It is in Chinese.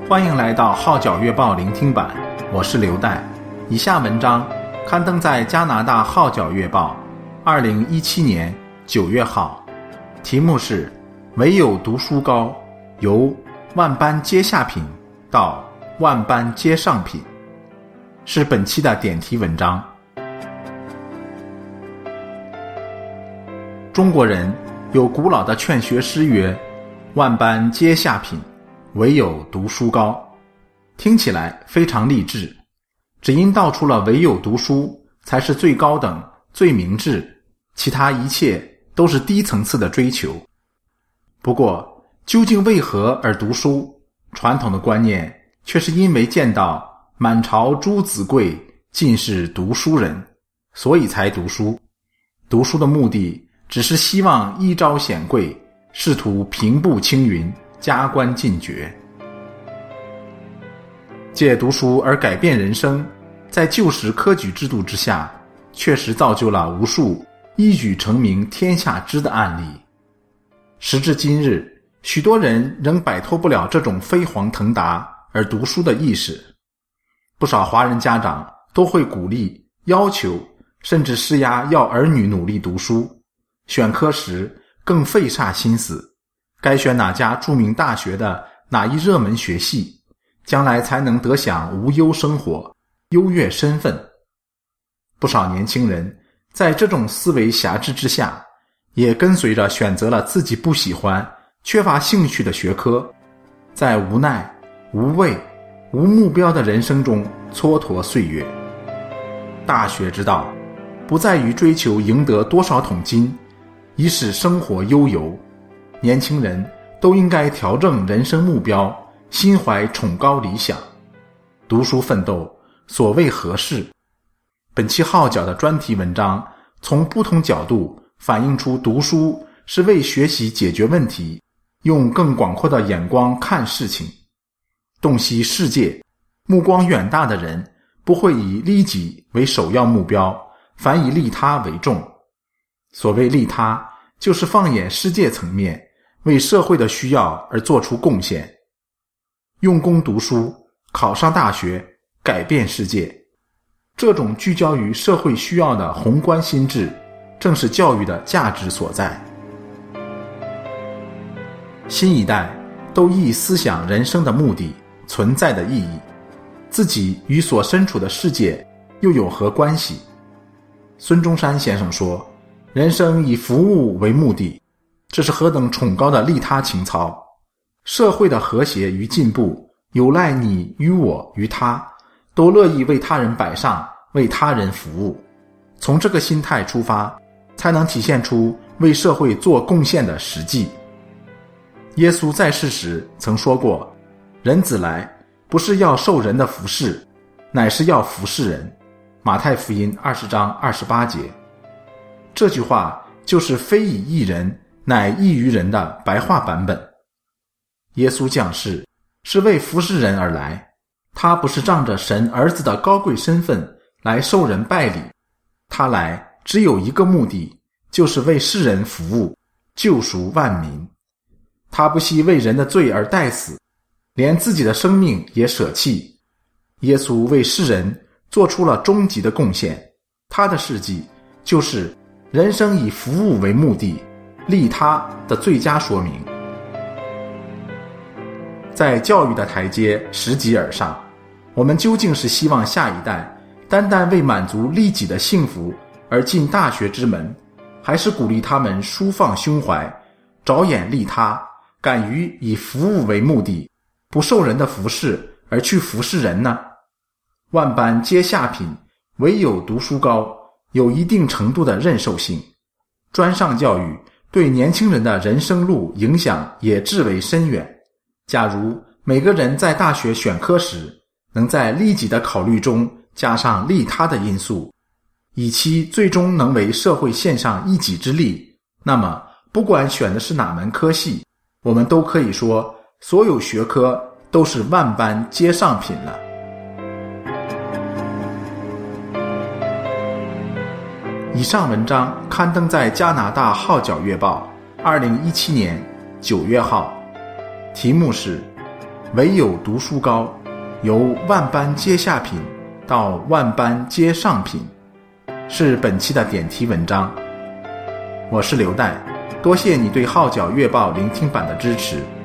欢迎来到号角月报聆听版，我是刘岱。以下文章刊登在加拿大号角月报2017年9月号，题目是唯有读书高，由万般皆下品到万般皆上品，是本期的点题文章。中国人有古老的劝学诗曰：万般皆下品，唯有读书高。听起来非常励志，只因道出了唯有读书才是最高等、最明智，其他一切都是低层次的追求。不过究竟为何而读书？传统的观念却是因为见到满朝朱子贵，尽是读书人，所以才读书。读书的目的只是希望一朝显贵，试图平步青云，加官进爵。借读书而改变人生，在旧时科举制度之下，确实造就了无数一举成名天下知的案例。时至今日，许多人仍摆脱不了这种飞黄腾达而读书的意识。不少华人家长都会鼓励、要求，甚至施压要儿女努力读书。选科时更费煞心思，该选哪家著名大学的哪一热门学系，将来才能得享无忧生活、优越身份。不少年轻人在这种思维辖制之下，也跟随着选择了自己不喜欢、缺乏兴趣的学科，在无奈、无畏、无目标的人生中蹉跎岁月。大学之道不在于追求赢得多少桶金，以使生活悠游。年轻人都应该调整人生目标，心怀崇高理想。读书奋斗，所谓何事？本期号角的专题文章从不同角度反映出读书是为学习解决问题，用更广阔的眼光看事情。洞悉世界，目光远大的人不会以利己为首要目标，反以利他为重。所谓利他，就是放眼世界层面，为社会的需要而做出贡献。用功读书，考上大学，改变世界，这种聚焦于社会需要的宏观心智，正是教育的价值所在。新一代都亦思想人生的目的、存在的意义，自己与所身处的世界又有何关系？孙中山先生说，人生以服务为目的，这是何等崇高的利他情操。社会的和谐与进步，有赖你与我与他，都乐意为他人摆上，为他人服务。从这个心态出发，才能体现出为社会做贡献的实际。耶稣在世时曾说过，人子来不是要受人的服侍，乃是要服侍人。马太福音20章28节。这句话就是非以义人，乃义于人的白话版本。耶稣降世是为服侍人而来，他不是仗着神儿子的高贵身份来受人拜礼，他来只有一个目的，就是为世人服务，救赎万民。他不惜为人的罪而代死，连自己的生命也舍弃。耶稣为世人做出了终极的贡献，他的事迹就是人生以服务为目的、利他的最佳说明。在教育的台阶拾级而上，我们究竟是希望下一代单单为满足利己的幸福而进大学之门，还是鼓励他们舒放胸怀，着眼利他，敢于以服务为目的，不受人的服侍而去服侍人呢？万般皆下品，唯有读书高，有一定程度的认受性。专上教育对年轻人的人生路影响也至为深远。假如每个人在大学选科时，能在利己的考虑中加上利他的因素，以期最终能为社会献上一己之力，那么不管选的是哪门科系，我们都可以说所有学科都是万般皆上品了。以上文章刊登在加拿大号角月报2017年9月号，题目是唯有读书高，由万般皆下品到万般皆上品，是本期的点题文章。我是刘岱，多谢你对号角月报聆听版的支持。